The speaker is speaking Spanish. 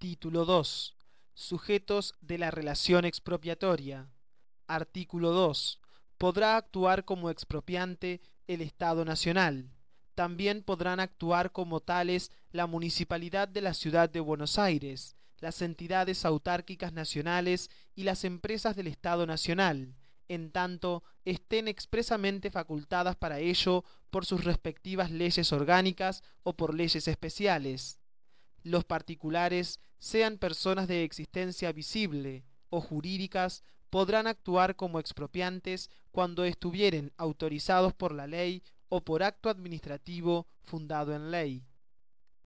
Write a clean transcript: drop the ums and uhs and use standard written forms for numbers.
Título 2. Sujetos de la relación expropiatoria. Artículo 2. Podrá actuar como expropiante el Estado Nacional. También podrán actuar como tales la Municipalidad de la Ciudad de Buenos Aires, las entidades autárquicas nacionales y las empresas del Estado Nacional, en tanto estén expresamente facultadas para ello por sus respectivas leyes orgánicas o por leyes especiales. Los particulares, sean personas de existencia visible o jurídicas, podrán actuar como expropiantes cuando estuvieren autorizados por la ley o por acto administrativo fundado en ley.